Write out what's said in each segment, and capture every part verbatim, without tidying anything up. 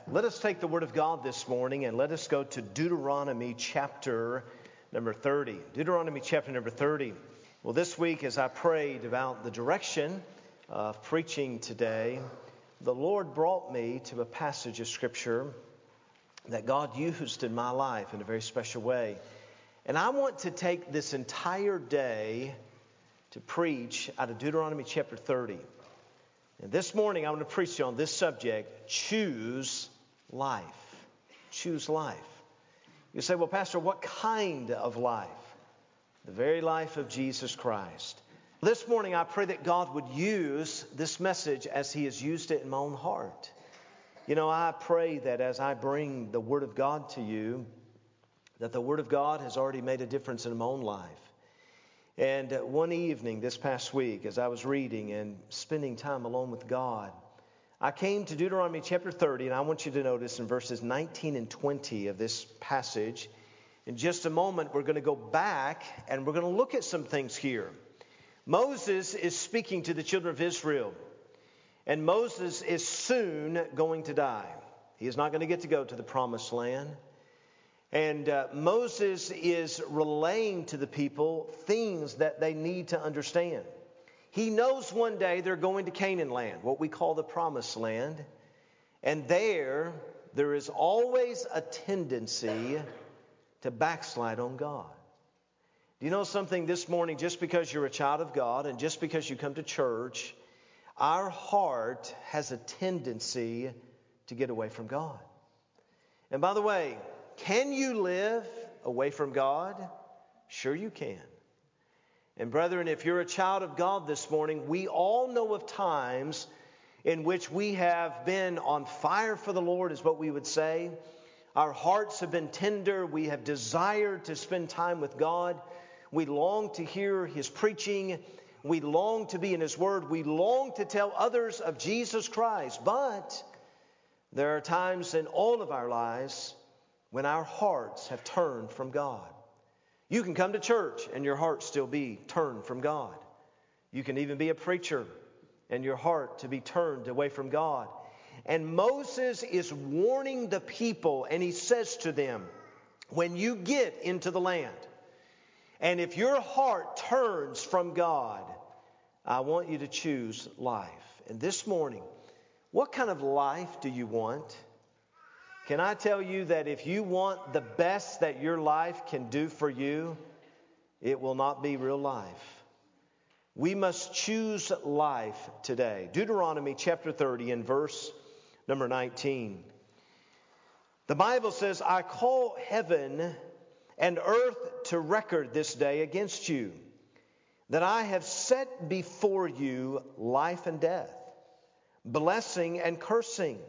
Let us take the Word of God this morning and let us go to Deuteronomy chapter number thirty. Deuteronomy chapter number thirty. Well, this week as I prayed about the direction of preaching today, the Lord brought me to a passage of Scripture that God used in my life in a very special way. And I want to take this entire day to preach out of Deuteronomy chapter thirty. And this morning I want to preach to you on this subject, choose life. Choose life. You say, well, Pastor, what kind of life? The very life of Jesus Christ. This morning I pray that God would use this message as He has used it in my own heart. You know, I pray that as I bring the Word of God to you, that the Word of God has already made a difference in my own life. And one evening this past week, as I was reading and spending time alone with God, I came to Deuteronomy chapter thirty, and I want you to notice in verses nineteen and twenty of this passage. In just a moment, we're going to go back and we're going to look at some things here. Moses is speaking to the children of Israel, and Moses is soon going to die. He is not going to get to go to the promised land. And uh, Moses is relaying to the people things that they need to understand. He knows one day they're going to Canaan land, what we call the promised land. And there, there is always a tendency to backslide on God. Do you know something this morning? Just because you're a child of God and just because you come to church, our heart has a tendency to get away from God. And by the way, can you live away from God? Sure you can. And brethren, if you're a child of God this morning, we all know of times in which we have been on fire for the Lord, is what we would say. Our hearts have been tender. We have desired to spend time with God. We long to hear His preaching. We long to be in His Word. We long to tell others of Jesus Christ. But there are times in all of our lives when our hearts have turned from God. You can come to church and your heart still be turned from God. You can even be a preacher and your heart to be turned away from God. And Moses is warning the people, and he says to them, when you get into the land, and if your heart turns from God, I want you to choose life. And this morning, what kind of life do you want? Can I tell you that if you want the best that your life can do for you, it will not be real life. We must choose life today. Deuteronomy chapter thirty and verse number nineteen. The Bible says, I call heaven and earth to record this day against you, that I have set before you life and death, blessing and cursing.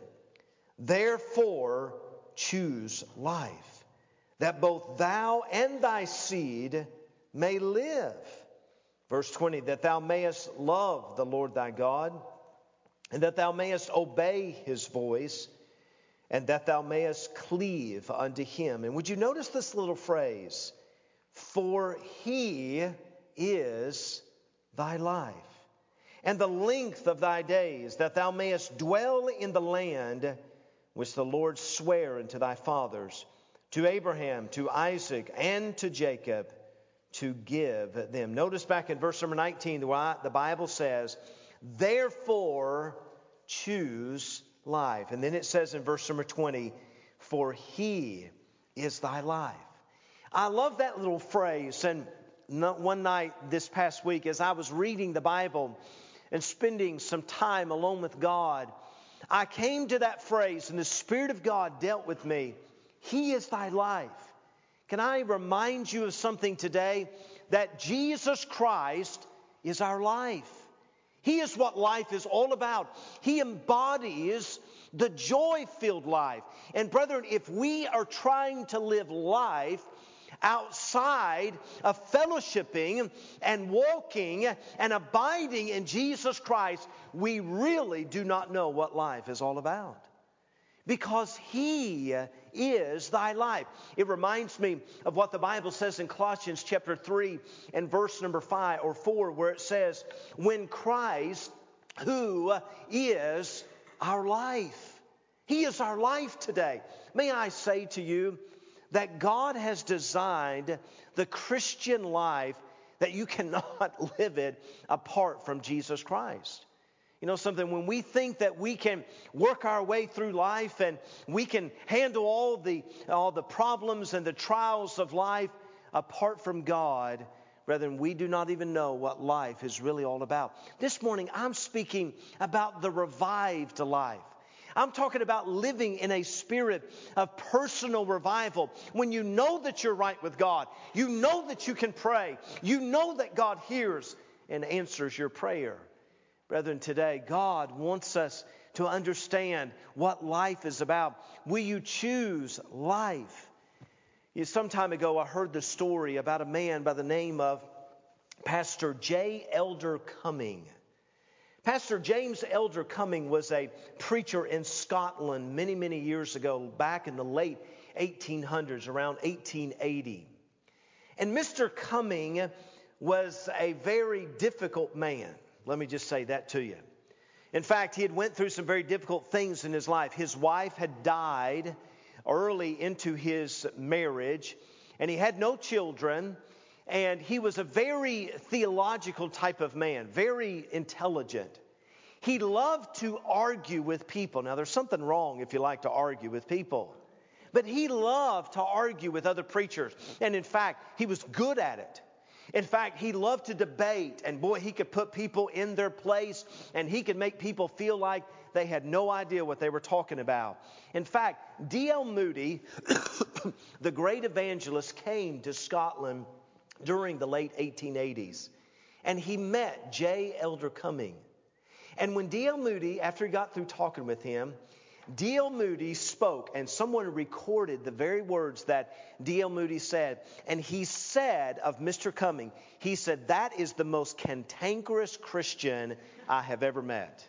Therefore, choose life, that both thou and thy seed may live. Verse twenty, that thou mayest love the Lord thy God, and that thou mayest obey His voice, and that thou mayest cleave unto Him. And would you notice this little phrase? For He is thy life, and the length of thy days, that thou mayest dwell in the land which the Lord sware unto thy fathers, to Abraham, to Isaac, and to Jacob, to give them. Notice back in verse number nineteen, the Bible says, therefore choose life. And then it says in verse number twenty, for He is thy life. I love that little phrase. And one night this past week, as I was reading the Bible and spending some time alone with God, I came to that phrase and the Spirit of God dealt with me. He is thy life. Can I remind you of something today? That Jesus Christ is our life. He is what life is all about. He embodies the joy-filled life. And brethren, if we are trying to live life outside of fellowshipping and walking and abiding in Jesus Christ, we really do not know what life is all about. Because He is thy life. It reminds me of what the Bible says in Colossians chapter three and verse number five or four, where it says, when Christ, who is our life. He is our life today. May I say to you that God has designed the Christian life that you cannot live it apart from Jesus Christ. You know something, when we think that we can work our way through life and we can handle all the, all the problems and the trials of life apart from God, brethren, we do not even know what life is really all about. This morning, I'm speaking about the revived life. I'm talking about living in a spirit of personal revival. When you know that you're right with God, you know that you can pray, you know that God hears and answers your prayer. Brethren, today, God wants us to understand what life is about. Will you choose life? You know, some time ago, I heard the story about a man by the name of Pastor J. Elder Cumming. Pastor James Elder Cumming was a preacher in Scotland many, many years ago, back in the late eighteen hundreds, around eighteen eighty. And Mister Cumming was a very difficult man. Let me just say that to you. In fact, he had went through some very difficult things in his life. His wife had died early into his marriage, and he had no children. And he was a very theological type of man, very intelligent. He loved to argue with people. Now, there's something wrong if you like to argue with people. But he loved to argue with other preachers. And in fact, he was good at it. In fact, he loved to debate. And boy, he could put people in their place. And he could make people feel like they had no idea what they were talking about. In fact, D L Moody, the great evangelist, came to Scotland during the late eighteen eighties. And he met J. Elder Cumming. And when D L Moody, after he got through talking with him, D L Moody spoke, and someone recorded the very words that D L Moody said. And he said of Mister Cumming, he said, "That is the most cantankerous Christian I have ever met."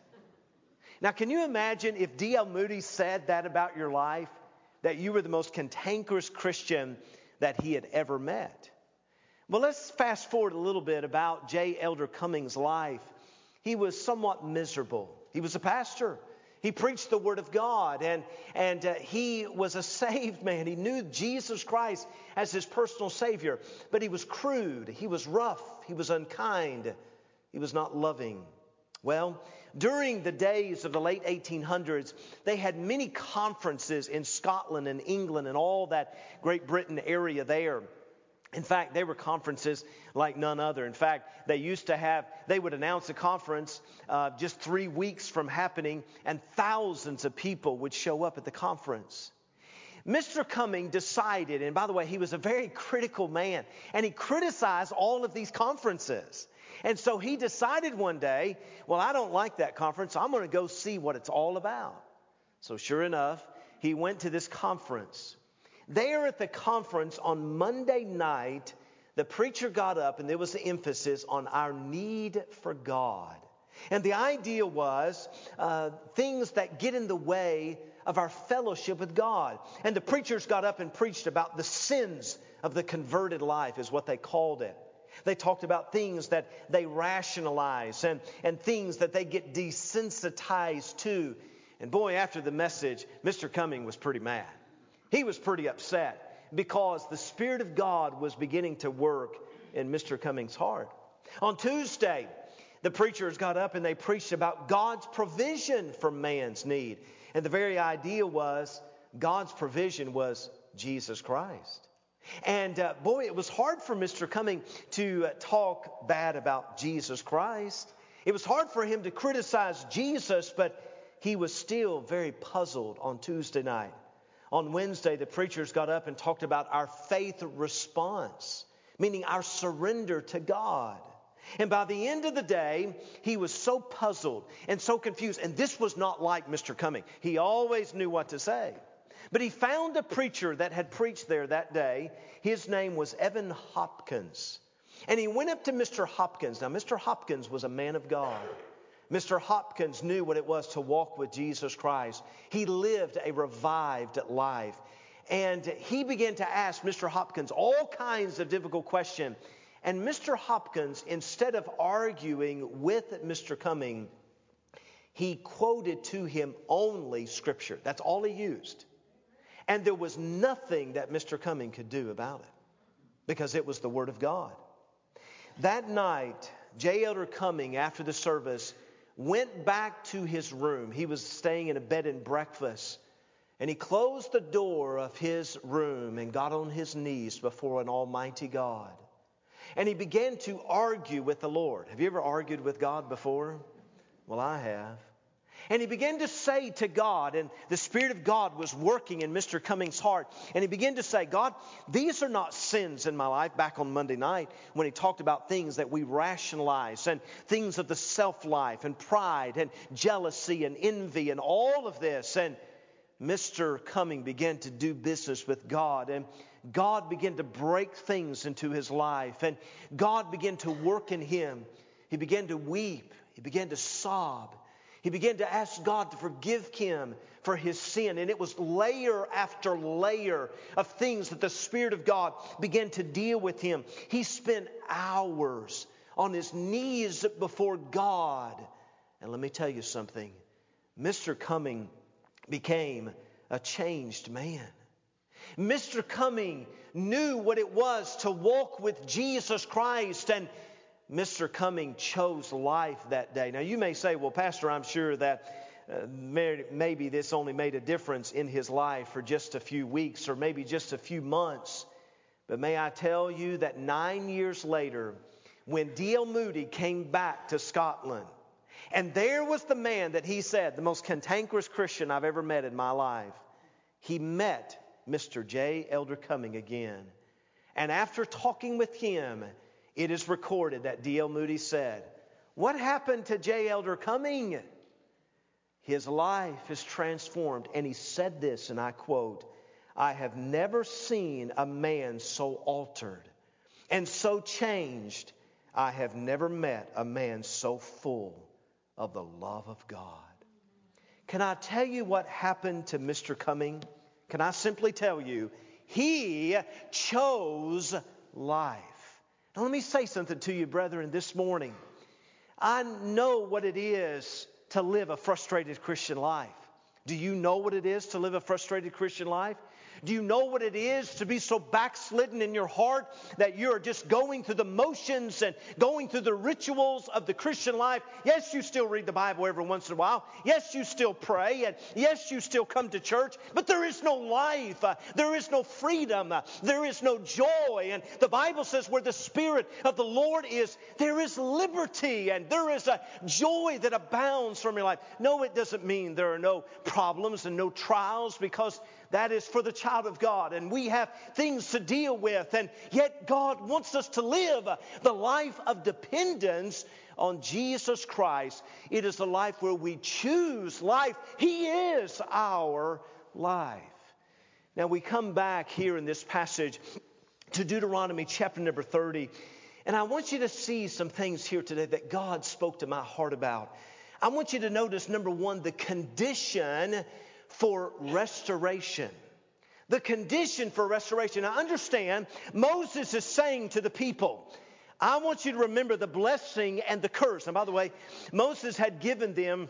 Now, can you imagine if D L Moody said that about your life, that you were the most cantankerous Christian that he had ever met? Well, let's fast forward a little bit about J. Elder Cumming's life. He was somewhat miserable. He was a pastor. He preached the Word of God, and, and uh, he was a saved man. He knew Jesus Christ as his personal Savior, but he was crude. He was rough. He was unkind. He was not loving. Well, during the days of the late eighteen hundreds, they had many conferences in Scotland and England and all that Great Britain area there. In fact, they were conferences like none other. In fact, they used to have, they would announce a conference uh, just three weeks from happening, and thousands of people would show up at the conference. Mister Cumming decided, and by the way, he was a very critical man, and he criticized all of these conferences. And so he decided one day, well, I don't like that conference. I'm going to go see what it's all about. So sure enough, he went to this conference. There at the conference on Monday night, the preacher got up and there was the emphasis on our need for God. And the idea was uh, things that get in the way of our fellowship with God. And the preachers got up and preached about the sins of the converted life is what they called it. They talked about things that they rationalize and, and things that they get desensitized to. And boy, after the message, Mister Cumming was pretty mad. He was pretty upset because the Spirit of God was beginning to work in Mister Cumming's heart. On Tuesday, the preachers got up and they preached about God's provision for man's need. And the very idea was God's provision was Jesus Christ. And uh, boy, it was hard for Mister Cumming to uh, talk bad about Jesus Christ. It was hard for him to criticize Jesus, but he was still very puzzled on Tuesday night. On Wednesday, the preachers got up and talked about our faith response, meaning our surrender to God. And by the end of the day, he was so puzzled and so confused. And this was not like Mister Cumming. He always knew what to say. But he found a preacher that had preached there that day. His name was Evan Hopkins. And he went up to Mister Hopkins. Now, Mister Hopkins was a man of God. Mister Hopkins knew what it was to walk with Jesus Christ. He lived a revived life. And he began to ask Mister Hopkins all kinds of difficult questions. And Mister Hopkins, instead of arguing with Mister Cumming, he quoted to him only Scripture. That's all he used. And there was nothing that Mister Cumming could do about it because it was the Word of God. That night, J. Elder Cumming, after the service, went back to his room. He was staying in a bed and breakfast. And he closed the door of his room and got on his knees before an almighty God. And he began to argue with the Lord. Have you ever argued with God before? Well, I have. And he began to say to God, and the Spirit of God was working in Mister Cummings' heart. And he began to say, God, these are not sins in my life. Back on Monday night when he talked about things that we rationalize and things of the self-life and pride and jealousy and envy and all of this. And Mister Cumming began to do business with God, and God began to break things into his life, and God began to work in him. He began to weep. He began to sob. He began to ask God to forgive him for his sin. And it was layer after layer of things that the Spirit of God began to deal with him. He spent hours on his knees before God. And let me tell you something. Mister Cumming became a changed man. Mister Cumming knew what it was to walk with Jesus Christ, and Mister Cumming chose life that day. Now you may say, well, Pastor, I'm sure that uh, maybe this only made a difference in his life for just a few weeks or maybe just a few months. But may I tell you that nine years later, when D L Moody came back to Scotland, and there was the man that he said, the most cantankerous Christian I've ever met in my life. He met Mister J. Elder Cumming again. And after talking with him, it is recorded that D L Moody said, what happened to J. Elder Cumming? His life is transformed. And he said this, and I quote, I have never seen a man so altered and so changed. I have never met a man so full of the love of God. Can I tell you what happened to Mister Cumming? Can I simply tell you, he chose life. Now let me say something to you, brethren, this morning. I know what it is to live a frustrated Christian life. Do you know what it is to live a frustrated Christian life? Do you know what it is to be so backslidden in your heart that you're just going through the motions and going through the rituals of the Christian life? Yes, you still read the Bible every once in a while. Yes, you still pray. And yes, you still come to church. But there is no life. Uh, there is no freedom. Uh, there is no joy. And the Bible says where the Spirit of the Lord is, there is liberty and there is a joy that abounds from your life. No, it doesn't mean there are no problems and no trials, because that is for the child of God, and we have things to deal with. And yet God wants us to live the life of dependence on Jesus Christ. It is a life where we choose life. He is our life. Now we come back here in this passage to Deuteronomy chapter number thirty. And I want you to see some things here today that God spoke to my heart about. I want you to notice, number one, the condition for restoration. The condition for restoration. Now understand, Moses is saying to the people, I want you to remember the blessing and the curse. And by the way, Moses had given them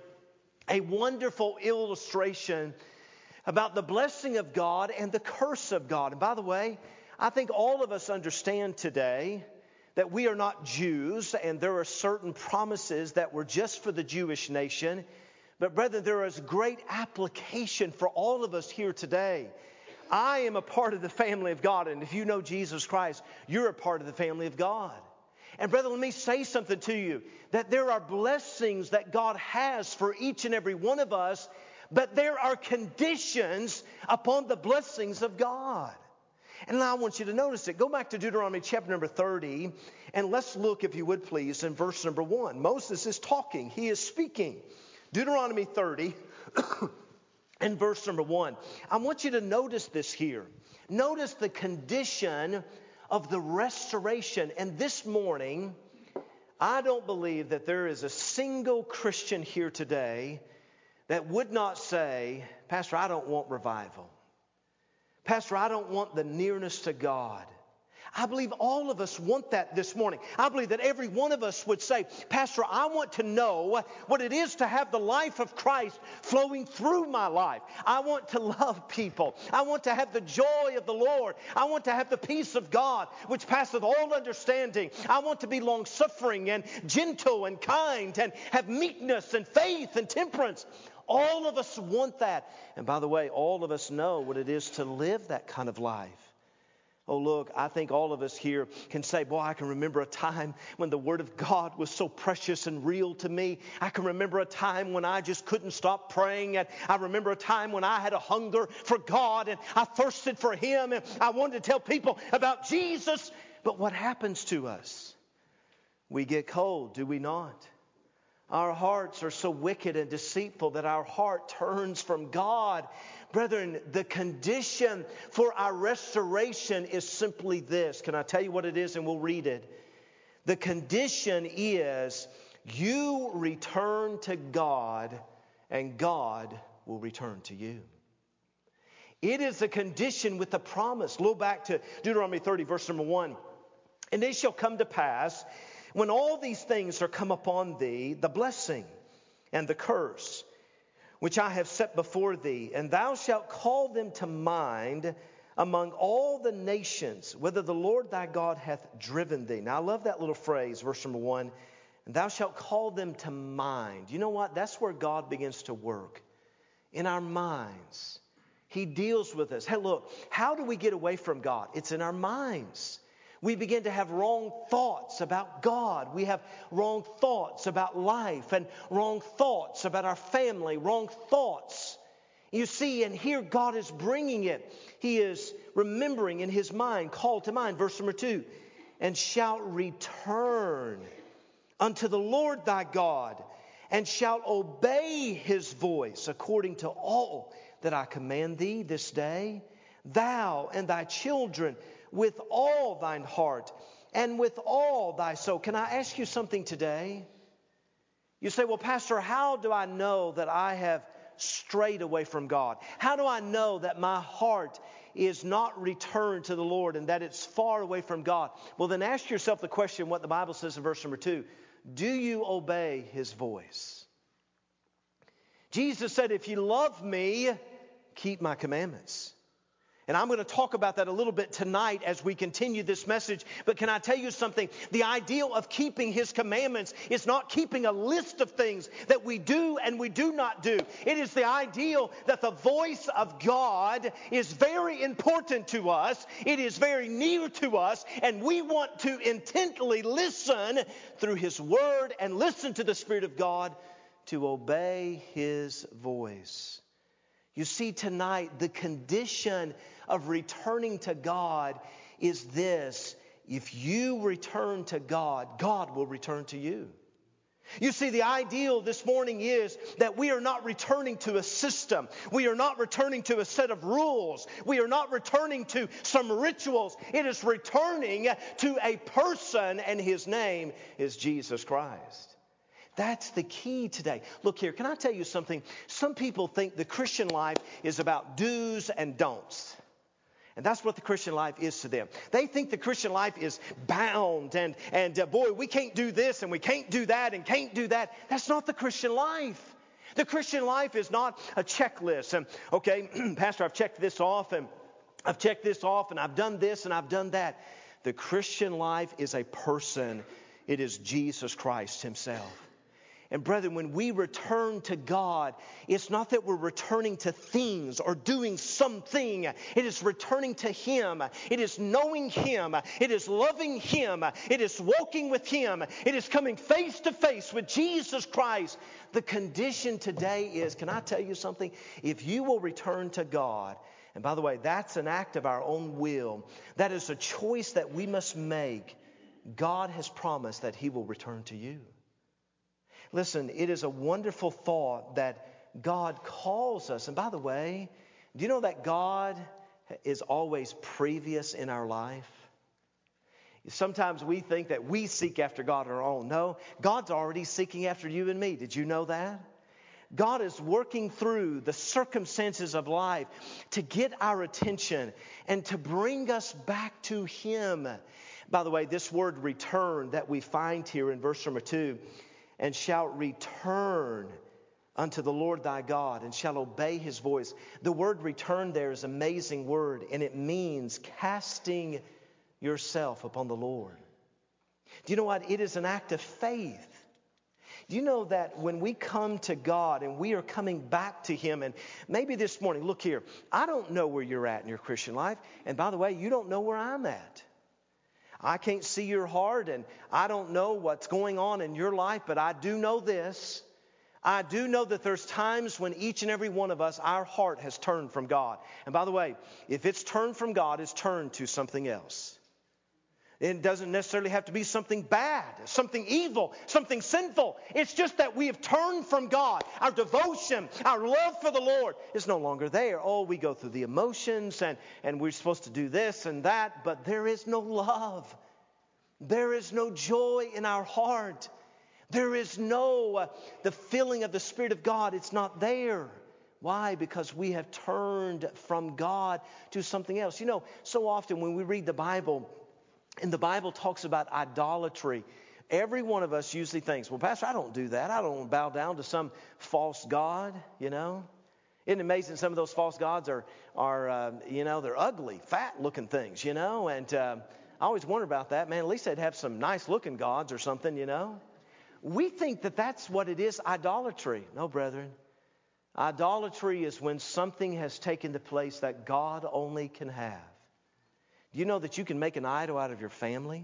a wonderful illustration about the blessing of God and the curse of God. And by the way, I think all of us understand today that we are not Jews, and there are certain promises that were just for the Jewish nation. But brethren, there is great application for all of us here today. I am a part of the family of God, and if you know Jesus Christ, you're a part of the family of God. And brethren, let me say something to you, that there are blessings that God has for each and every one of us, but there are conditions upon the blessings of God. And now I want you to notice it. Go back to Deuteronomy chapter number thirty, and let's look, if you would please, in verse number one. Moses is talking. He is speaking. Deuteronomy thirty and verse number one. I want you to notice this here. Notice the condition of the restoration. And this morning, I don't believe that there is a single Christian here today that would not say, Pastor, I don't want revival. Pastor, I don't want the nearness to God. I believe all of us want that this morning. I believe that every one of us would say, Pastor, I want to know what it is to have the life of Christ flowing through my life. I want to love people. I want to have the joy of the Lord. I want to have the peace of God, which passeth all understanding. I want to be long-suffering and gentle and kind and have meekness and faith and temperance. All of us want that. And by the way, all of us know what it is to live that kind of life. Oh, look, I think all of us here can say, boy, I can remember a time when the Word of God was so precious and real to me. I can remember a time when I just couldn't stop praying. And I remember a time when I had a hunger for God and I thirsted for Him. And I wanted to tell people about Jesus. But what happens to us? We get cold, do we not? Our hearts are so wicked and deceitful that our heart turns from God. Brethren, the condition for our restoration is simply this. Can I tell you what it is? And we'll read it. The condition is you return to God and God will return to you. It is a condition with a promise. Look back to Deuteronomy thirty, verse number one. And it shall come to pass, when all these things are come upon thee, the blessing and the curse, which I have set before thee, and thou shalt call them to mind among all the nations, whether the Lord thy God hath driven thee. Now I love that little phrase, verse number one. And thou shalt call them to mind. You know what? That's where God begins to work. In our minds. He deals with us. Hey, look, how do we get away from God? It's in our minds. We begin to have wrong thoughts about God. We have wrong thoughts about life and wrong thoughts about our family, wrong thoughts. You see, and here God is bringing it. He is remembering in His mind, call to mind, verse number two, and shalt return unto the Lord thy God, and shalt obey His voice according to all that I command thee this day, thou and thy children, with all thine heart and with all thy soul. Can I ask you something today? You say, well, Pastor, how do I know that I have strayed away from God? How do I know that my heart is not returned to the Lord and that it's far away from God? Well, then ask yourself the question, what the Bible says in verse number two. Do you obey His voice? Jesus said, if you love me, keep my commandments. And I'm going to talk about that a little bit tonight as we continue this message. But can I tell you something? The ideal of keeping His commandments is not keeping a list of things that we do and we do not do. It is the ideal that the voice of God is very important to us. It is very near to us. And we want to intently listen through His Word and listen to the Spirit of God to obey His voice. You see, tonight, the condition of returning to God is this. If you return to God, God will return to you. You see, the ideal this morning is that we are not returning to a system. We are not returning to a set of rules. We are not returning to some rituals. It is returning to a person, and His name is Jesus Christ. That's the key today. Look here, can I tell you something? Some people think the Christian life is about do's and don'ts. And that's what the Christian life is to them. They think the Christian life is bound and, and uh, boy, we can't do this and we can't do that and can't do that. That's not the Christian life. The Christian life is not a checklist. And okay, Pastor, I've checked this off and I've checked this off and I've done this and I've done that. The Christian life is a person. It is Jesus Christ Himself. And brethren, when we return to God, it's not that we're returning to things or doing something. It is returning to Him. It is knowing Him. It is loving Him. It is walking with Him. It is coming face to face with Jesus Christ. The condition today is, can I tell you something? If you will return to God, and by the way, that's an act of our own will. That is a choice that we must make. God has promised that He will return to you. Listen, it is a wonderful thought that God calls us. And by the way, do you know that God is always previous in our life? Sometimes we think that we seek after God on our own. No, God's already seeking after you and me. Did you know that? God is working through the circumstances of life to get our attention and to bring us back to Him. By the way, this word return that we find here in verse number two, and shalt return unto the Lord thy God, and shall obey His voice. The word return there is an amazing word, and it means casting yourself upon the Lord. Do you know what? It is an act of faith. Do you know that when we come to God and we are coming back to Him, and maybe this morning, look here, I don't know where you're at in your Christian life, and by the way, you don't know where I'm at. I can't see your heart, and I don't know what's going on in your life, but I do know this. I do know that there's times when each and every one of us, our heart has turned from God. And by the way, if it's turned from God, it's turned to something else. It doesn't necessarily have to be something bad, something evil, something sinful. It's just that we have turned from God. Our devotion, our love for the Lord is no longer there. Oh, we go through the emotions and, and we're supposed to do this and that, but there is no love. There is no joy in our heart. There is no, uh, the filling of the Spirit of God. It's not there. Why? Because we have turned from God to something else. You know, so often when we read the Bible, and the Bible talks about idolatry, every one of us usually thinks, well, Pastor, I don't do that. I don't bow down to some false god, you know. Isn't it amazing? Some of those false gods are, are uh, you know, they're ugly, fat-looking things, you know. And uh, I always wonder about that. Man, at least they'd have some nice-looking gods or something, you know. We think that that's what it is, idolatry. No, brethren. Idolatry is when something has taken the place that God only can have. Do you know that you can make an idol out of your family?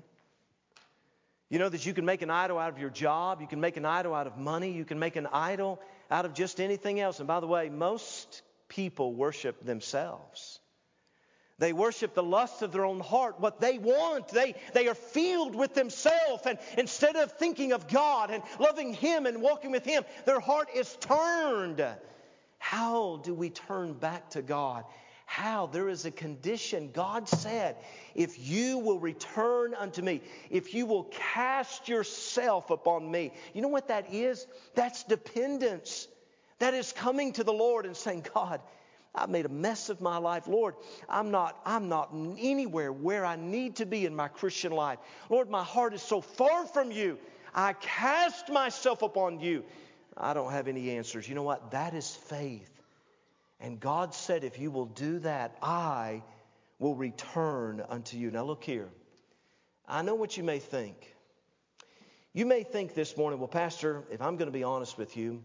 You know that you can make an idol out of your job. You can make an idol out of money. You can make an idol out of just anything else. And by the way, most people worship themselves. They worship the lust of their own heart, what they want. They, they are filled with themselves. And instead of thinking of God and loving Him and walking with Him, their heart is turned. How do we turn back to God? How? There is a condition. God said, if you will return unto me, if you will cast yourself upon me. You know what that is? That's dependence. That is coming to the Lord and saying, God, I've made a mess of my life. Lord, I'm not, I'm not anywhere where I need to be in my Christian life. Lord, my heart is so far from you. I cast myself upon you. I don't have any answers. You know what? That is faith. And God said, if you will do that, I will return unto you. Now look here. I know what you may think. You may think this morning, well, Pastor, if I'm going to be honest with you,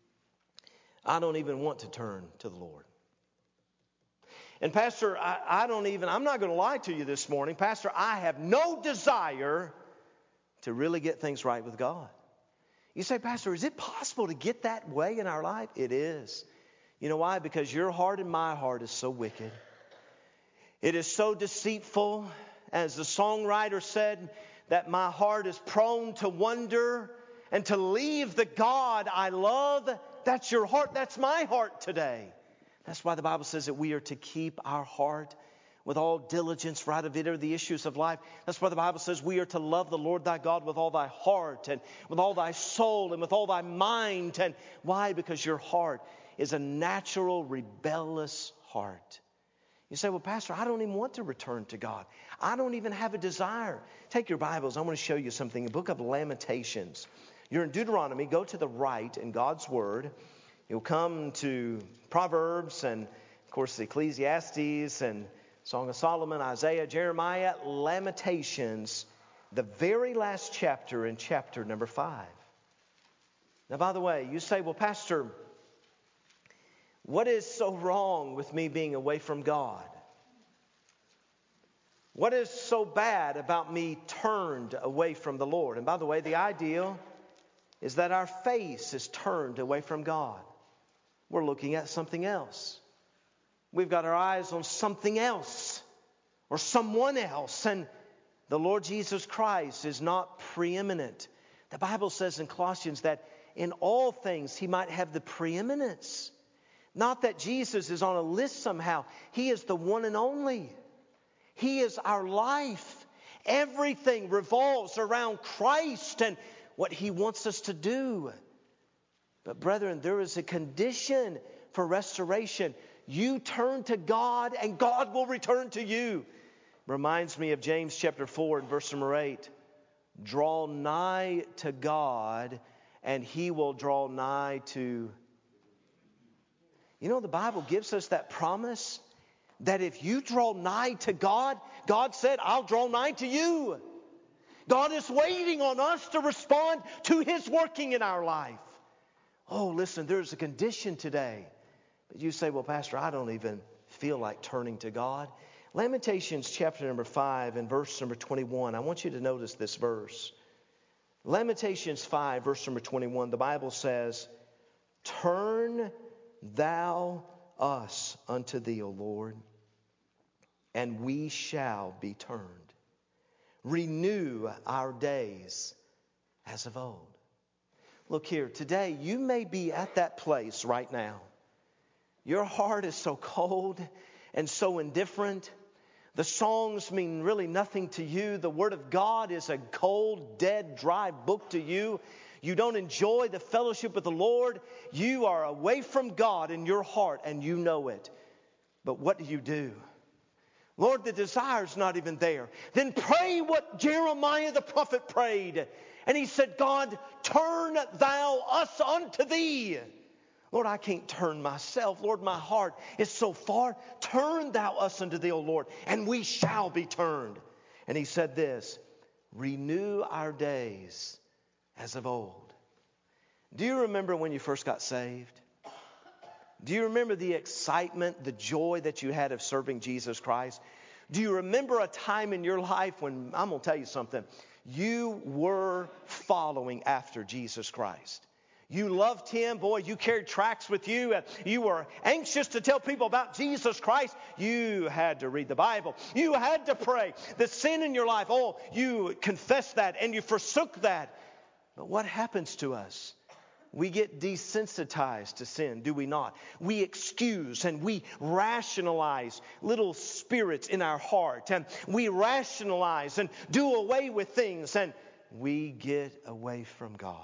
I don't even want to turn to the Lord. And Pastor, I, I don't even, I'm not going to lie to you this morning. Pastor, I have no desire to really get things right with God. You say, Pastor, is it possible to get that way in our life? It is. You know why? Because your heart and my heart is so wicked. It is so deceitful. As the songwriter said, that my heart is prone to wander and to leave the God I love. That's your heart. That's my heart today. That's why the Bible says that we are to keep our heart with all diligence, for out of it are the issues of life. That's why the Bible says we are to love the Lord thy God with all thy heart and with all thy soul and with all thy mind. And why? Because your heart is a natural, rebellious heart. You say, well, Pastor, I don't even want to return to God. I don't even have a desire. Take your Bibles. I want to show you something. The book of Lamentations. You're in Deuteronomy. Go to the right in God's Word. You'll come to Proverbs and, of course, the Ecclesiastes and Song of Solomon, Isaiah, Jeremiah, Lamentations, the very last chapter in chapter number five. Now, by the way, you say, well, Pastor, what is so wrong with me being away from God? What is so bad about me turned away from the Lord? And by the way, the ideal is that our face is turned away from God. We're looking at something else. We've got our eyes on something else or someone else. And the Lord Jesus Christ is not preeminent. The Bible says in Colossians that in all things He might have the preeminence. Not that Jesus is on a list somehow. He is the one and only. He is our life. Everything revolves around Christ and what He wants us to do. But brethren, there is a condition for restoration. You turn to God and God will return to you. Reminds me of James chapter four and verse number eight. Draw nigh to God and He will draw nigh to. You know, the Bible gives us that promise that if you draw nigh to God, God said, I'll draw nigh to you. God is waiting on us to respond to His working in our life. Oh, listen, there's a condition today. But you say, well, Pastor, I don't even feel like turning to God. Lamentations chapter number five and verse number twenty-one. I want you to notice this verse. Lamentations five, verse number twenty-one. The Bible says, turn thou us unto thee, O Lord, and we shall be turned. Renew our days as of old. Look here, today you may be at that place right now. Your heart is so cold and so indifferent. The songs mean really nothing to you. The Word of God is a cold, dead, dry book to you. You don't enjoy the fellowship with the Lord. You are away from God in your heart and you know it. But what do you do? Lord, the desire's not even there. Then pray what Jeremiah the prophet prayed. And he said, God, turn thou us unto thee. Lord, I can't turn myself. Lord, my heart is so far. Turn thou us unto thee, O Lord, and we shall be turned. And he said this, renew our days as of old. Do you remember when you first got saved? Do you remember the excitement, the joy that you had of serving Jesus Christ? Do you remember a time in your life when, I'm going to tell you something, you were following after Jesus Christ? You loved Him. Boy, you carried tracts with you. And you were anxious to tell people about Jesus Christ. You had to read the Bible. You had to pray. The sin in your life, oh, you confessed that and you forsook that. But what happens to us? We get desensitized to sin, do we not? We excuse and we rationalize little spirits in our heart. And we rationalize and do away with things. And we get away from God.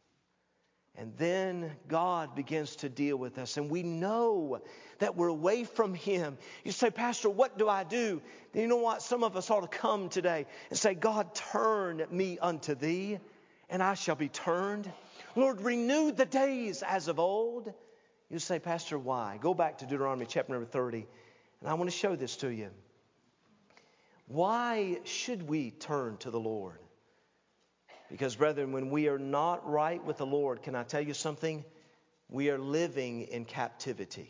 And then God begins to deal with us. And we know that we're away from Him. You say, Pastor, what do I do? Then you know what? Some of us ought to come today and say, God, turn me unto Thee, and I shall be turned. Lord, renew the days as of old. You say, Pastor, why? Go back to Deuteronomy chapter number thirty. And I want to show this to you. Why should we turn to the Lord? Because, brethren, when we are not right with the Lord, can I tell you something? We are living in captivity.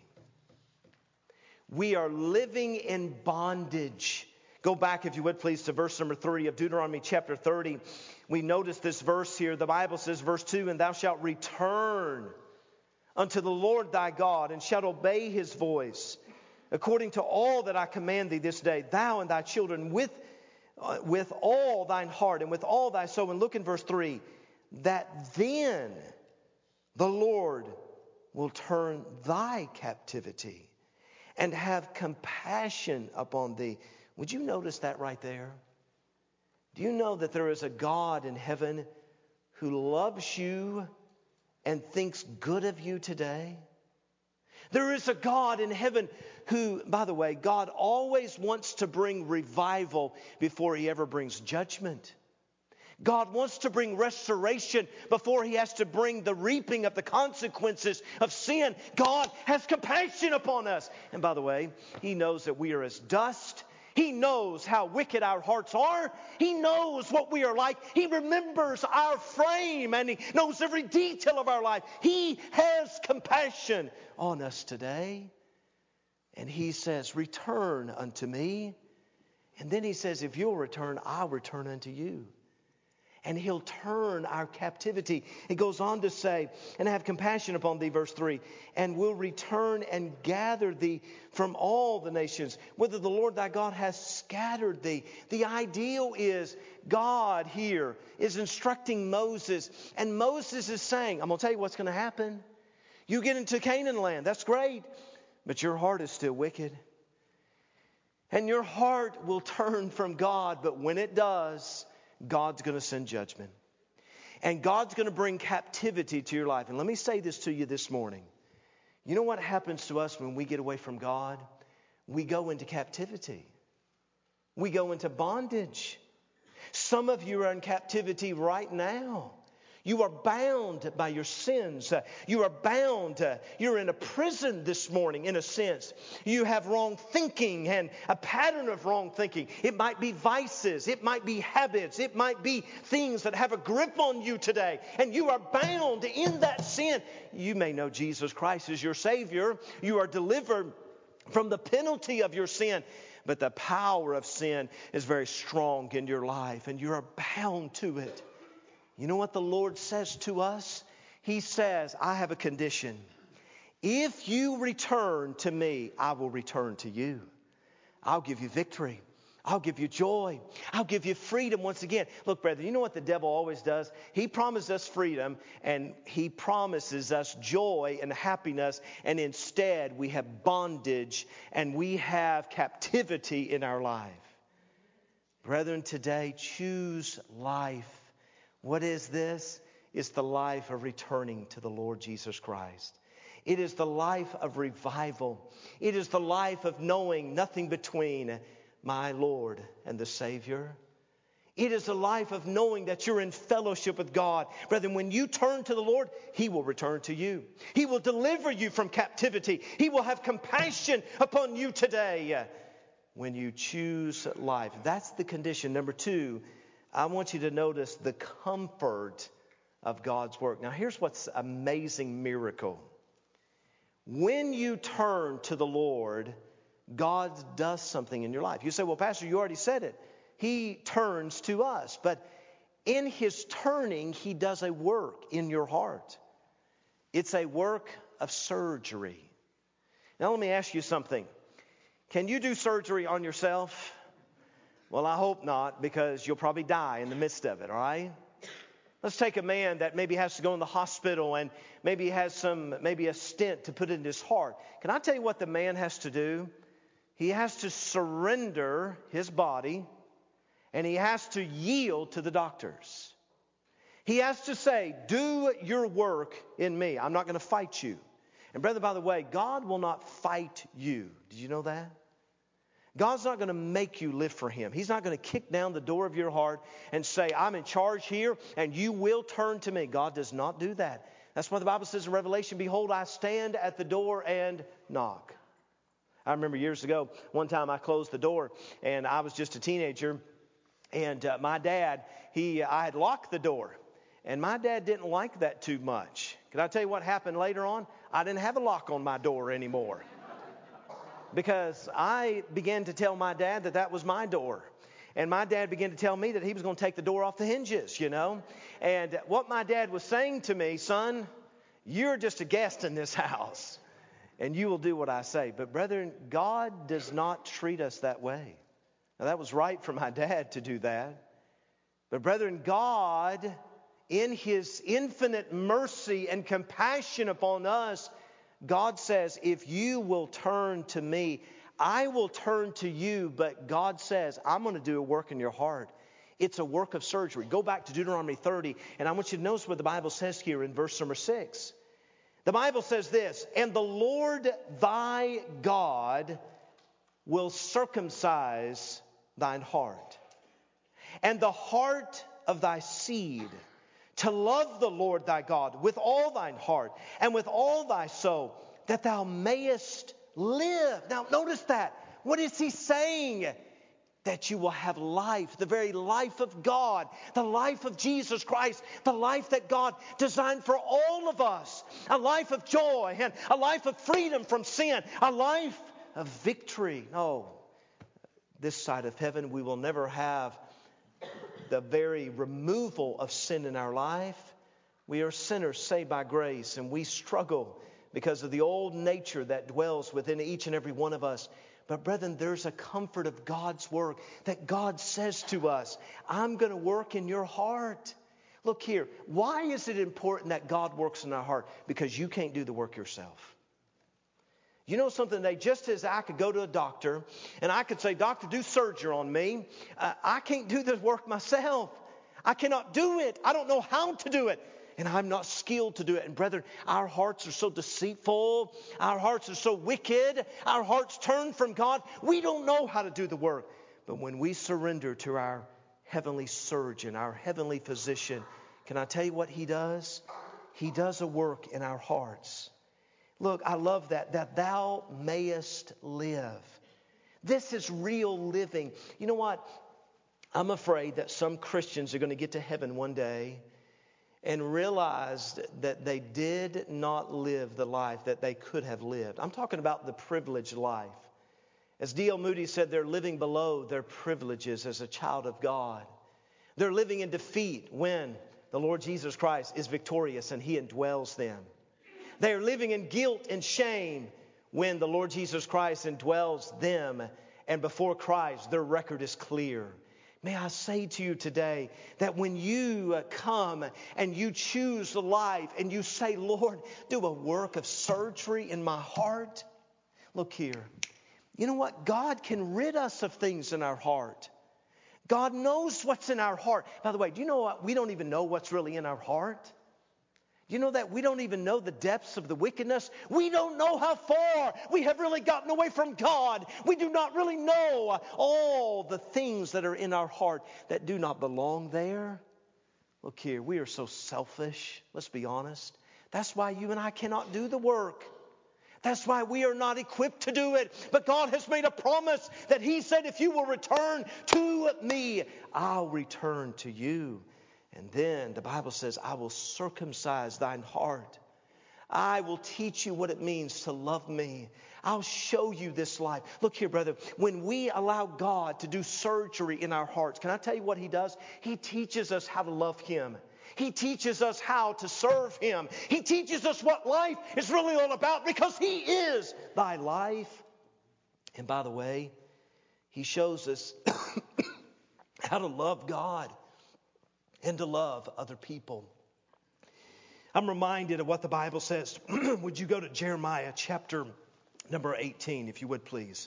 We are living in bondage. Go back, if you would, please, to verse number three of Deuteronomy chapter thirty. We notice this verse here. The Bible says, verse two, and thou shalt return unto the Lord thy God, and shalt obey His voice, according to all that I command thee this day, thou and thy children, with, uh, with all thine heart and with all thy soul. And look in verse three, that then the Lord will turn thy captivity and have compassion upon thee. Would you notice that right there? Do you know that there is a God in heaven who loves you and thinks good of you today? There is a God in heaven who, by the way, God always wants to bring revival before He ever brings judgment. God wants to bring restoration before He has to bring the reaping of the consequences of sin. God has compassion upon us. And by the way, He knows that we are as dust. He knows how wicked our hearts are. He knows what we are like. He remembers our frame and He knows every detail of our life. He has compassion on us today. And He says, return unto me. And then He says, if you'll return, I'll return unto you. And He'll turn our captivity. It goes on to say, and have compassion upon thee, verse three, and will return and gather thee from all the nations, whither the Lord thy God has scattered thee. The ideal is God here is instructing Moses, and Moses is saying, I'm going to tell you what's going to happen. You get into Canaan land, that's great, but your heart is still wicked. And your heart will turn from God, but when it does, God's going to send judgment. And God's going to bring captivity to your life. And let me say this to you this morning. You know what happens to us when we get away from God? We go into captivity. We go into bondage. Some of you are in captivity right now. You are bound by your sins. You are bound. You're in a prison this morning, in a sense. You have wrong thinking and a pattern of wrong thinking. It might be vices. It might be habits. It might be things that have a grip on you today. And you are bound in that sin. You may know Jesus Christ as your Savior. You are delivered from the penalty of your sin. But the power of sin is very strong in your life. And you are bound to it. You know what the Lord says to us? He says, I have a condition. If you return to me, I will return to you. I'll give you victory. I'll give you joy. I'll give you freedom once again. Look, brother, you know what the devil always does? He promises us freedom and he promises us joy and happiness. And instead we have bondage and we have captivity in our life. Brethren, today choose life. What is this? It's the life of returning to the Lord Jesus Christ. It is the life of revival. It is the life of knowing nothing between my Lord and the Savior. It is the life of knowing that you're in fellowship with God. Brethren, when you turn to the Lord, He will return to you. He will deliver you from captivity. He will have compassion upon you today when you choose life. That's the condition. Number two, I want you to notice the comfort of God's work. Now, here's what's amazing miracle. When you turn to the Lord, God does something in your life. You say, well, Pastor, you already said it. He turns to us. But in His turning, He does a work in your heart. It's a work of surgery. Now, let me ask you something. Can you do surgery on yourself? Well, I hope not, because you'll probably die in the midst of it, all right? Let's take a man that maybe has to go in the hospital and maybe has some, maybe a stent to put in his heart. Can I tell you what the man has to do? He has to surrender his body and he has to yield to the doctors. He has to say, do your work in me. I'm not going to fight you. And brother, by the way, God will not fight you. Did you know that? God's not going to make you live for Him. He's not going to kick down the door of your heart and say, I'm in charge here and you will turn to me. God does not do that. That's why the Bible says in Revelation, behold, I stand at the door and knock. I remember years ago, one time I closed the door and I was just a teenager. And uh, my dad, he, I had locked the door. And my dad didn't like that too much. Can I tell you what happened later on? I didn't have a lock on my door anymore. Because I began to tell my dad that that was my door. And my dad began to tell me that he was going to take the door off the hinges, you know. And what my dad was saying to me, son, you're just a guest in this house. And you will do what I say. But brethren, God does not treat us that way. Now that was right for my dad to do that. But brethren, God, in His infinite mercy and compassion upon us, God says, if you will turn to me, I will turn to you. But God says, I'm going to do a work in your heart. It's a work of surgery. Go back to Deuteronomy thirty, and I want you to notice what the Bible says here in verse number six. The Bible says this, and the Lord thy God will circumcise thine heart, and the heart of thy seed, to love the Lord thy God with all thine heart and with all thy soul, that thou mayest live. Now notice that. What is He saying? That you will have life, the very life of God, the life of Jesus Christ, the life that God designed for all of us. A life of joy and a life of freedom from sin, a life of victory. No, this side of heaven we will never have the very removal of sin in our life. We are sinners saved by grace, and we struggle because of the old nature that dwells within each and every one of us. But brethren, there's a comfort of God's work that God says to us, I'm going to work in your heart. Look here, why is it important that God works in our heart? Because you can't do the work yourself. You know something today, just as I could go to a doctor and I could say, doctor, do surgery on me. Uh, I can't do this work myself. I cannot do it. I don't know how to do it. And I'm not skilled to do it. And brethren, our hearts are so deceitful. Our hearts are so wicked. Our hearts turn from God. We don't know how to do the work. But when we surrender to our heavenly surgeon, our heavenly physician, can I tell you what he does? He does a work in our hearts. Look, I love that. That thou mayest live. This is real living. You know what? I'm afraid that some Christians are going to get to heaven one day and realize that they did not live the life that they could have lived. I'm talking about the privileged life. As D L Moody said, they're living below their privileges as a child of God. They're living in defeat when the Lord Jesus Christ is victorious and He indwells them. They are living in guilt and shame when the Lord Jesus Christ indwells them. And before Christ, their record is clear. May I say to you today that when you come and you choose the life and you say, Lord, do a work of surgery in my heart. Look here. You know what? God can rid us of things in our heart. God knows what's in our heart. By the way, do you know what? We don't even know what's really in our heart. Do you know that we don't even know the depths of the wickedness? We don't know how far we have really gotten away from God. We do not really know all the things that are in our heart that do not belong there. Look here, we are so selfish. Let's be honest. That's why you and I cannot do the work. That's why we are not equipped to do it. But God has made a promise that He said, if you will return to me, I'll return to you. And then the Bible says, I will circumcise thine heart. I will teach you what it means to love me. I'll show you this life. Look here, brother. When we allow God to do surgery in our hearts, can I tell you what He does? He teaches us how to love Him. He teaches us how to serve Him. He teaches us what life is really all about because He is thy life. And by the way, He shows us how to love God and to love other people. I'm reminded of what the Bible says. Would you go to Jeremiah chapter number eighteen, if you would, please?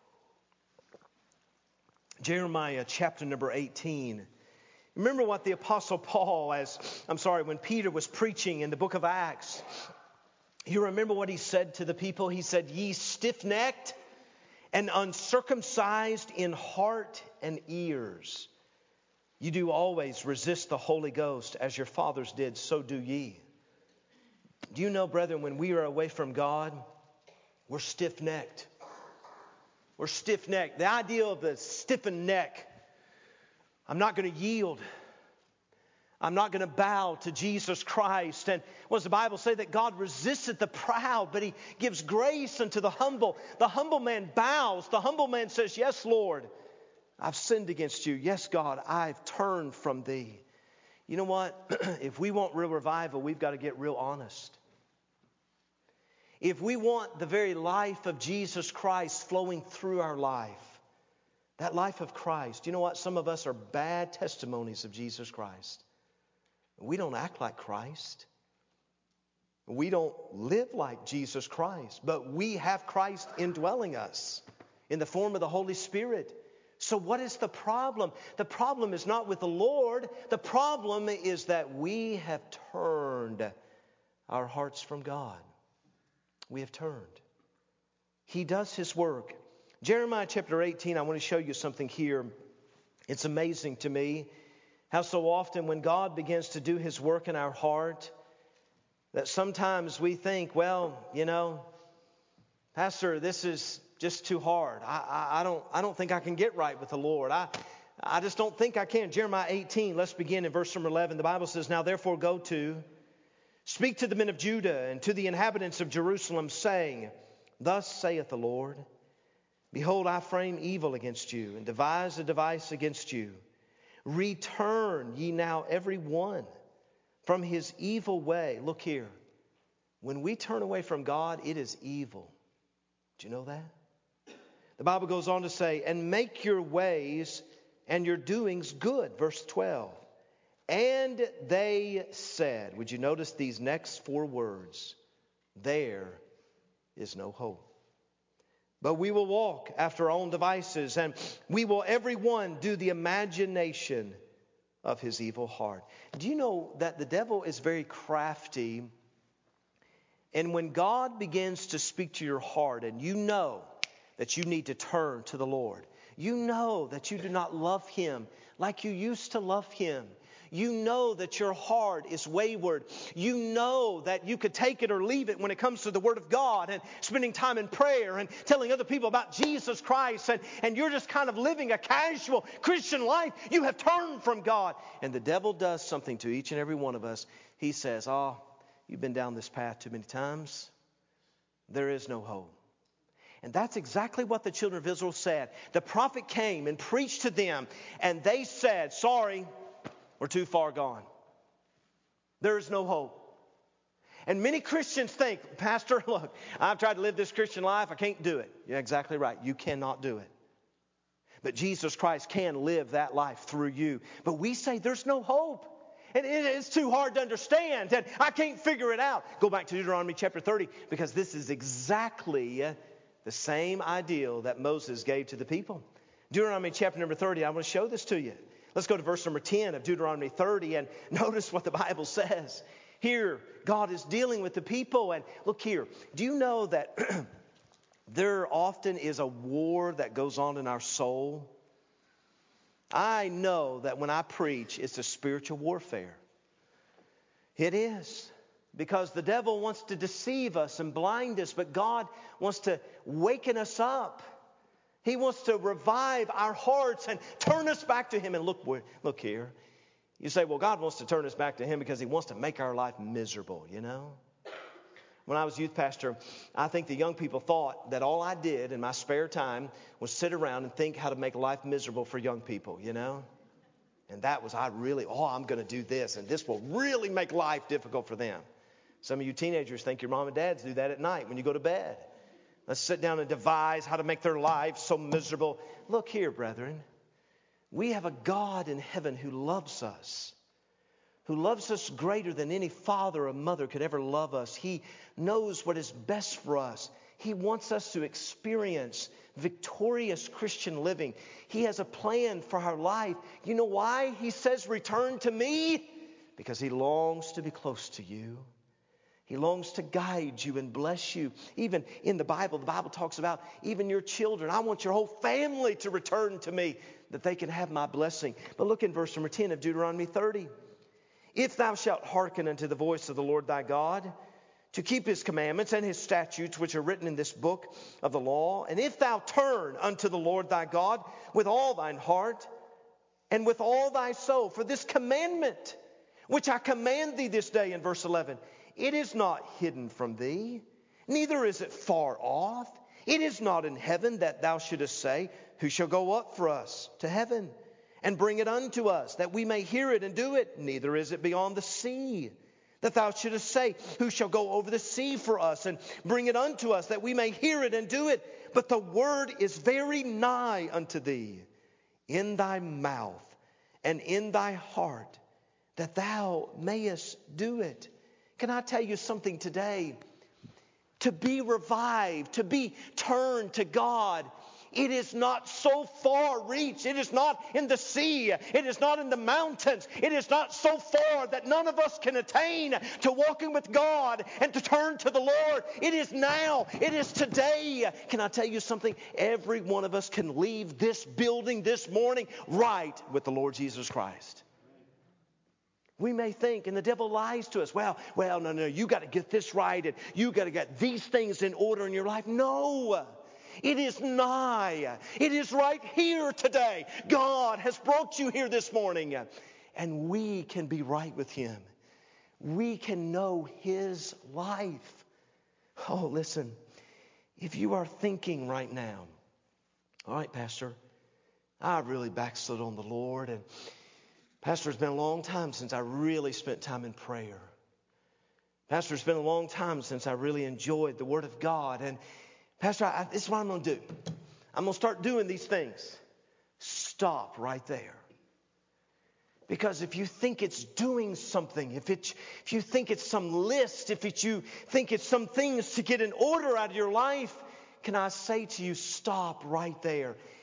Jeremiah chapter number eighteen. Remember what the Apostle Paul, as I'm sorry, when Peter was preaching in the book of Acts, you remember what he said to the people? He said, ye stiff-necked and uncircumcised in heart and ears. You do always resist the Holy Ghost as your fathers did, so do ye. Do you know, brethren, when we are away from God, we're stiff-necked. We're stiff-necked. The idea of the stiffened neck, I'm not going to yield. I'm not going to bow to Jesus Christ. And what does the Bible say? That God resisteth the proud, but He gives grace unto the humble. The humble man bows. The humble man says, yes, Lord, I've sinned against you. Yes, God, I've turned from thee. You know what? If we want real revival, we've got to get real honest. If we want the very life of Jesus Christ flowing through our life, that life of Christ, you know what? Some of us are bad testimonies of Jesus Christ. We don't act like Christ. We don't live like Jesus Christ. But we have Christ indwelling us in the form of the Holy Spirit. So what is the problem? The problem is not with the Lord. The problem is that we have turned our hearts from God. We have turned. He does His work. Jeremiah chapter eighteen, I want to show you something here. It's amazing to me how so often when God begins to do His work in our heart, that sometimes we think, well, you know, Pastor, this is just too hard. I, I, I don't I don't think I can get right with the Lord. I, I just don't think I can. Jeremiah eighteen, let's begin in verse number eleven. The Bible says, now therefore go to, speak to the men of Judah and to the inhabitants of Jerusalem, saying, thus saith the Lord, behold, I frame evil against you, and devise a device against you. Return ye now every one from his evil way. Look here. When we turn away from God, it is evil. Do you know that? The Bible goes on to say, and make your ways and your doings good. Verse twelve. And they said, would you notice these next four words? There is no hope. But we will walk after our own devices, and we will every one do the imagination of his evil heart. Do you know that the devil is very crafty? And when God begins to speak to your heart and you know that you need to turn to the Lord, you know that you do not love him like you used to love him, you know that your heart is wayward, you know that you could take it or leave it when it comes to the Word of God and spending time in prayer and telling other people about Jesus Christ, and, and you're just kind of living a casual Christian life. You have turned from God. And the devil does something to each and every one of us. He says, oh, you've been down this path too many times. There is no hope. And that's exactly what the children of Israel said. The prophet came and preached to them, and they said, sorry, we're too far gone. There is no hope. And many Christians think, Pastor, look, I've tried to live this Christian life. I can't do it. You're exactly right. You cannot do it. But Jesus Christ can live that life through you. But we say there's no hope. And it's too hard to understand. And I can't figure it out. Go back to Deuteronomy chapter thirty, because this is exactly the same ideal that Moses gave to the people. Deuteronomy chapter number thirty, I want to show this to you. Let's go to verse number ten of Deuteronomy thirty and notice what the Bible says. Here, God is dealing with the people. And look here, do you know that there often is a war that goes on in our soul? I know that when I preach, it's a spiritual warfare. It is. Because the devil wants to deceive us and blind us, but God wants to waken us up. He wants to revive our hearts and turn us back to him. And look, look here. You say, well, God wants to turn us back to him because he wants to make our life miserable, you know. When I was youth pastor, I think the young people thought that all I did in my spare time was sit around and think how to make life miserable for young people, you know. And that was, I really, oh, I'm going to do this, and this will really make life difficult for them. Some of you teenagers think your mom and dads do that at night when you go to bed. Let's sit down and devise how to make their lives so miserable. Look here, brethren. We have a God in heaven who loves us, who loves us greater than any father or mother could ever love us. He knows what is best for us. He wants us to experience victorious Christian living. He has a plan for our life. You know why he says, return to me? Because he longs to be close to you. He longs to guide you and bless you. Even in the Bible, the Bible talks about even your children. I want your whole family to return to me that they can have my blessing. But look in verse number ten of Deuteronomy thirty. If thou shalt hearken unto the voice of the Lord thy God, to keep his commandments and his statutes which are written in this book of the law, and if thou turn unto the Lord thy God with all thine heart and with all thy soul, for this commandment which I command thee this day, in verse eleven, it is not hidden from thee, neither is it far off. It is not in heaven, that thou shouldest say, who shall go up for us to heaven and bring it unto us, that we may hear it and do it? Neither is it beyond the sea, that thou shouldest say, who shall go over the sea for us and bring it unto us, that we may hear it and do it? But the word is very nigh unto thee, in thy mouth and in thy heart, that thou mayest do it. Can I tell you something today? To be revived, to be turned to God, it is not so far reach. It is not in the sea. It is not in the mountains. It is not so far that none of us can attain to walking with God and to turn to the Lord. It is now. It is today. Can I tell you something? Every one of us can leave this building this morning right with the Lord Jesus Christ. We may think, and the devil lies to us, well, well, no, no, you got to get this right, and you got to get these things in order in your life. No, it is nigh. It is right here today. God has brought you here this morning, and we can be right with him. We can know his life. Oh, listen, if you are thinking right now, all right, Pastor, I really backslid on the Lord, and Pastor, it's been a long time since I really spent time in prayer. Pastor, it's been a long time since I really enjoyed the Word of God. And Pastor, I, this is what I'm going to do. I'm going to start doing these things. Stop right there. Because if you think it's doing something, if it, if you think it's some list, if it, you think it's some things to get in order out of your life, can I say to you, stop right there.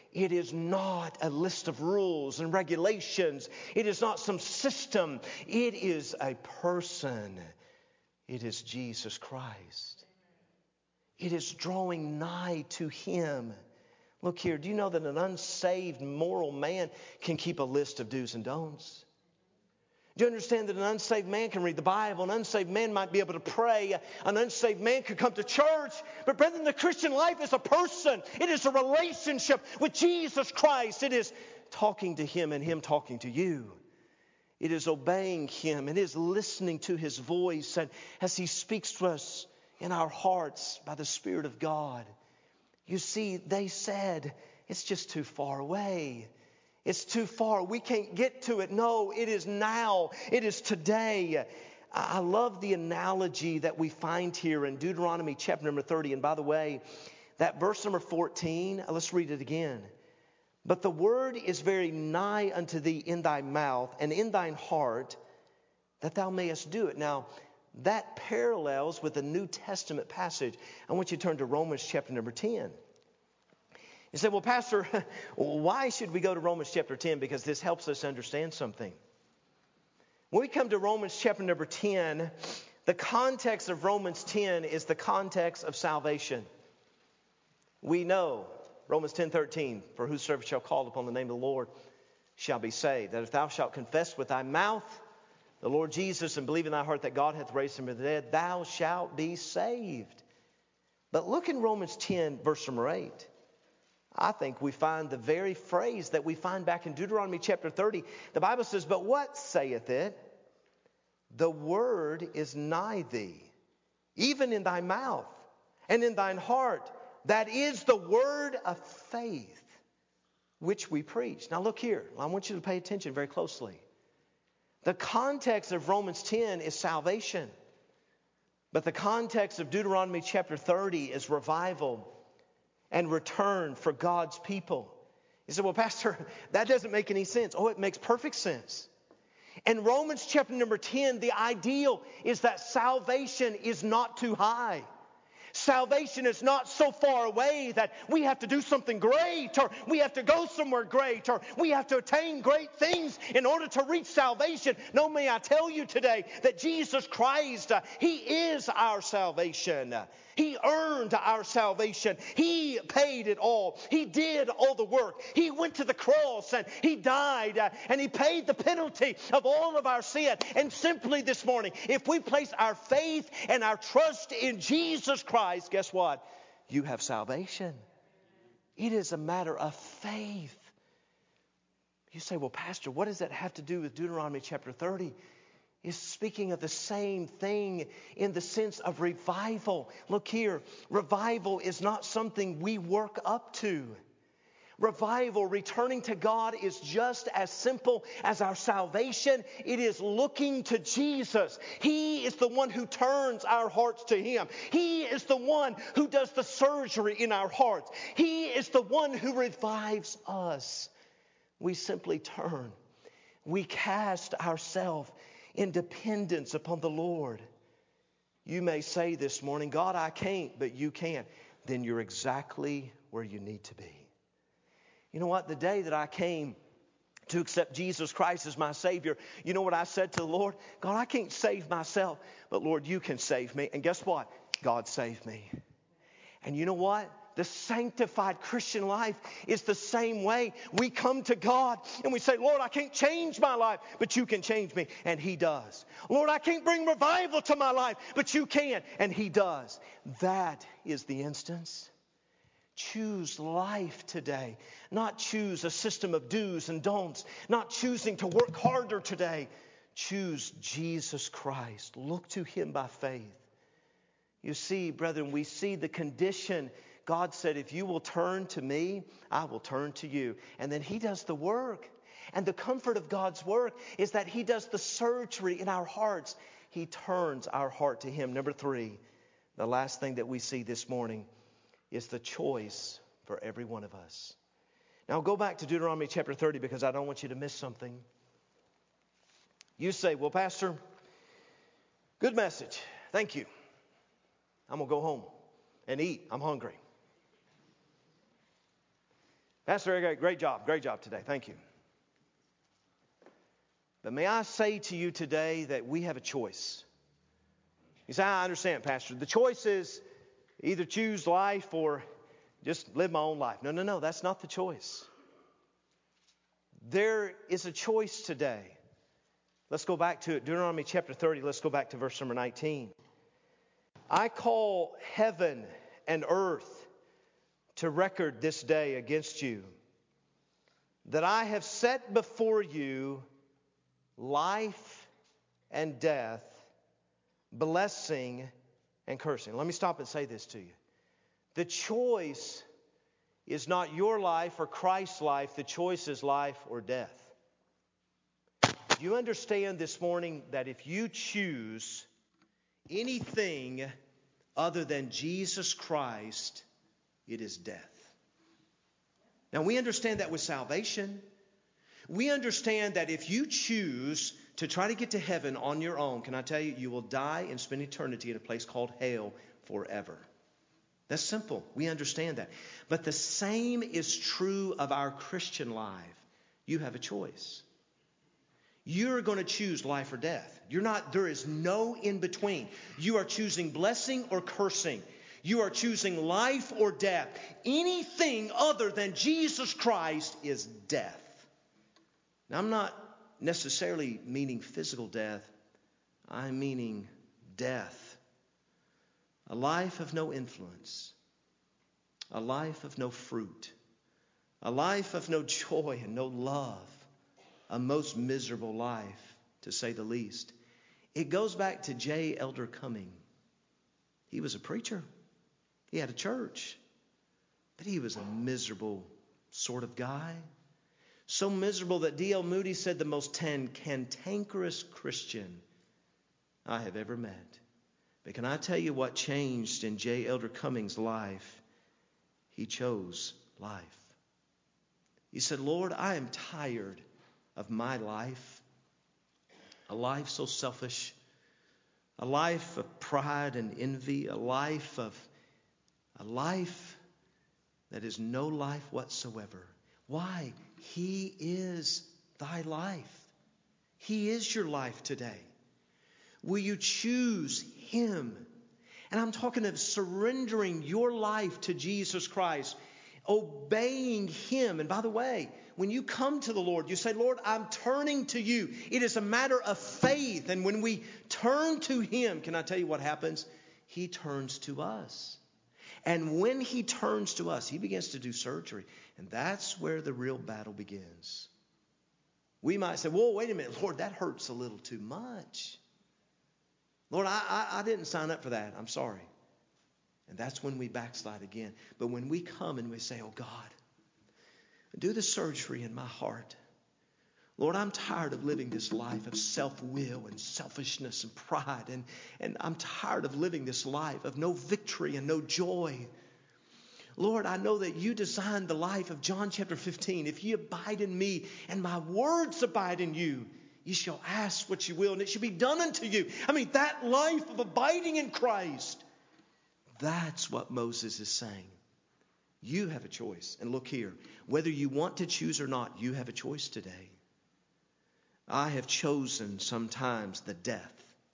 It is not a list of rules and regulations. It is not some system. It is a person. It is Jesus Christ. It is drawing nigh to Him. Look here, do you know that an unsaved moral man can keep a list of do's and don'ts? Do you understand that an unsaved man can read the Bible? An unsaved man might be able to pray. An unsaved man could come to church. But brethren, the Christian life is a person. It is a relationship with Jesus Christ. It is talking to Him and Him talking to you. It is obeying Him. It is listening to His voice and as He speaks to us in our hearts by the Spirit of God. You see, they said, it's just too far away. It's too far. We can't get to it. No, it is now. It is today. I love the analogy that we find here in Deuteronomy chapter number thirty. And by the way, that verse number fourteen, let's read it again. But the word is very nigh unto thee in thy mouth and in thine heart, that thou mayest do it. Now, that parallels with the New Testament passage. I want you to turn to Romans chapter number ten. You say, well, Pastor, why should we go to Romans chapter ten? Because this helps us understand something. When we come to Romans chapter number ten, the context of Romans ten is the context of salvation. We know, Romans ten thirteen, for whosoever shall call upon the name of the Lord shall be saved. That if thou shalt confess with thy mouth the Lord Jesus and believe in thy heart that God hath raised him from the dead, thou shalt be saved. But look in Romans ten, verse number eight. I think we find the very phrase that we find back in Deuteronomy chapter thirty. The Bible says, but what saith it? The word is nigh thee, even in thy mouth and in thine heart. That is the word of faith which we preach. Now look here. I want you to pay attention very closely. The context of Romans ten is salvation. But the context of Deuteronomy chapter thirty is revival and return for God's people. You say, well, Pastor, that doesn't make any sense. Oh, it makes perfect sense. In Romans chapter number ten, the ideal is that salvation is not too high. Salvation is not so far away that we have to do something great, or we have to go somewhere great, or we have to attain great things in order to reach salvation. No, may I tell you today that Jesus Christ, uh, He is our salvation. He earned our salvation. He paid it all. He did all the work. He went to the cross and He died uh, and He paid the penalty of all of our sin. And simply this morning, if we place our faith and our trust in Jesus Christ, guess what? You have salvation. It is a matter of faith. You say, well, Pastor, what does that have to do with Deuteronomy chapter thirty? Is speaking of the same thing in the sense of revival. Look here, revival is not something we work up to. Revival, returning to God, is just as simple as our salvation. It is looking to Jesus. He is the one who turns our hearts to Him. He is the one who does the surgery in our hearts. He is the one who revives us. We simply turn. We cast ourselves in dependence upon the Lord. You may say this morning, God, I can't, but you can. Then you're exactly where you need to be. You know what? The day that I came to accept Jesus Christ as my Savior, you know what I said to the Lord? God, I can't save myself, but Lord, you can save me. And guess what? God saved me. And you know what? The sanctified Christian life is the same way. We come to God and we say, Lord, I can't change my life, but you can change me. And He does. Lord, I can't bring revival to my life, but you can. And He does. That is the instance. Choose life today. Not choose a system of do's and don'ts. Not choosing to work harder today. Choose Jesus Christ. Look to Him by faith. You see, brethren, we see the condition. God said, if you will turn to me, I will turn to you. And then He does the work. And the comfort of God's work is that He does the surgery in our hearts. He turns our heart to Him. Number three, the last thing that we see this morning is the choice for every one of us. Now go back to Deuteronomy chapter thirty because I don't want you to miss something. You say, well, Pastor, good message. Thank you. I'm going to go home and eat. I'm hungry. Pastor, great, great job, great job today. Thank you. But may I say to you today that we have a choice. You say, I understand, Pastor. The choice is either choose life or just live my own life. No, no, no, that's not the choice. There is a choice today. Let's go back to it. Deuteronomy chapter thirty. Let's go back to verse number nineteen. I call heaven and earth to record this day against you, that I have set before you life and death, blessing and cursing. Let me stop and say this to you. The choice is not your life or Christ's life. The choice is life or death. Do you understand this morning that if you choose anything other than Jesus Christ, it is death? Now we understand that with salvation. We understand that if you choose to try to get to heaven on your own, can I tell you, you will die and spend eternity in a place called hell forever. That's simple. We understand that. But the same is true of our Christian life. You have a choice. You're going to choose life or death. You're not, there is no in between. You are choosing blessing or cursing. You are choosing life or death. Anything other than Jesus Christ is death. Now, I'm not necessarily meaning physical death. I'm meaning death. A life of no influence. A life of no fruit. A life of no joy and no love. A most miserable life, to say the least. It goes back to J. Elder Cumming. He was a preacher. He had a church. But he was a miserable sort of guy. So miserable that D L Moody said the most tan- cantankerous Christian I have ever met. But can I tell you what changed in J. Elder Cumming's life? He chose life. He said, Lord, I am tired of my life. A life so selfish. A life of pride and envy. A life of a life that is no life whatsoever. Why? He is thy life. He is your life today. Will you choose Him? And I'm talking of surrendering your life to Jesus Christ, obeying Him. And by the way, when you come to the Lord, you say, Lord, I'm turning to you. It is a matter of faith. And when we turn to Him, can I tell you what happens? He turns to us. And when He turns to us, He begins to do surgery. And that's where the real battle begins. We might say, whoa, wait a minute, Lord, that hurts a little too much. Lord, I, I, I didn't sign up for that. I'm sorry. And that's when we backslide again. But when we come and we say, oh God, do the surgery in my heart. Lord, I'm tired of living this life of self-will and selfishness and pride. And, and I'm tired of living this life of no victory and no joy. Lord, I know that you designed the life of John chapter fifteen. If ye abide in me and my words abide in you, ye shall ask what you will and it shall be done unto you. I mean, that life of abiding in Christ, that's what Moses is saying. You have a choice. And look here, whether you want to choose or not, you have a choice today. I have chosen sometimes the death.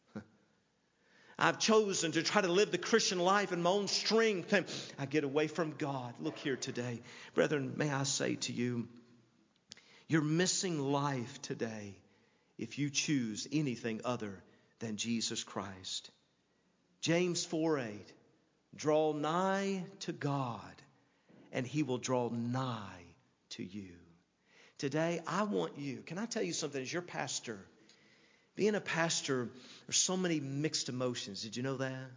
I've chosen to try to live the Christian life in my own strength, and I get away from God. Look here today. Brethren, may I say to you, you're missing life today if you choose anything other than Jesus Christ. James four eight, draw nigh to God, and He will draw nigh to you. Today, I want you, can I tell you something as your pastor? Being a pastor, there's so many mixed emotions. Did you know that?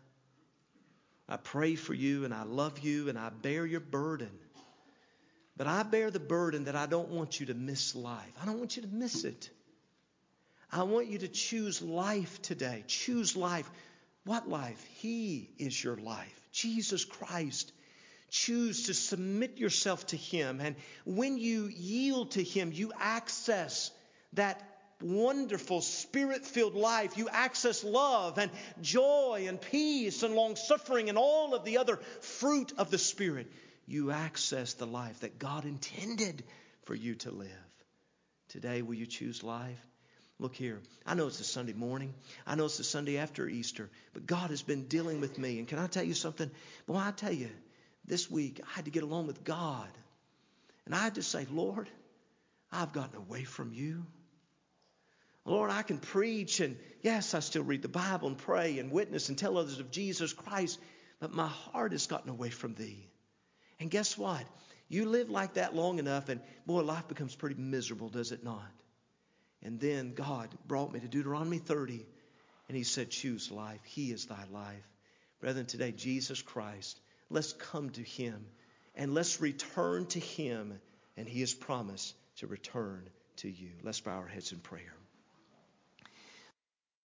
I pray for you and I love you and I bear your burden. But I bear the burden that I don't want you to miss life. I don't want you to miss it. I want you to choose life today. Choose life. What life? He is your life. Jesus Christ. Choose to submit yourself to Him. And when you yield to Him, you access that wonderful Spirit-filled life. You access love and joy and peace and long-suffering and all of the other fruit of the Spirit. you access the life that God intended for you to live. Today, will you choose life? Look here. I know it's a Sunday morning. I know it's a Sunday after Easter. But God has been dealing with me. And can I tell you something? Boy, I tell you, this week I had to get along with God. And I had to say, Lord, I've gotten away from you. Lord, I can preach. And yes, I still read the Bible and pray and witness and tell others of Jesus Christ. But my heart has gotten away from thee. And guess what? You live like that long enough and boy, life becomes pretty miserable, does it not? And then God brought me to Deuteronomy thirty, and he said, choose life. He is thy life. Brethren, today, Jesus Christ, let's come to him, and let's return to him, and he has promised to return to you. Let's bow our heads in prayer.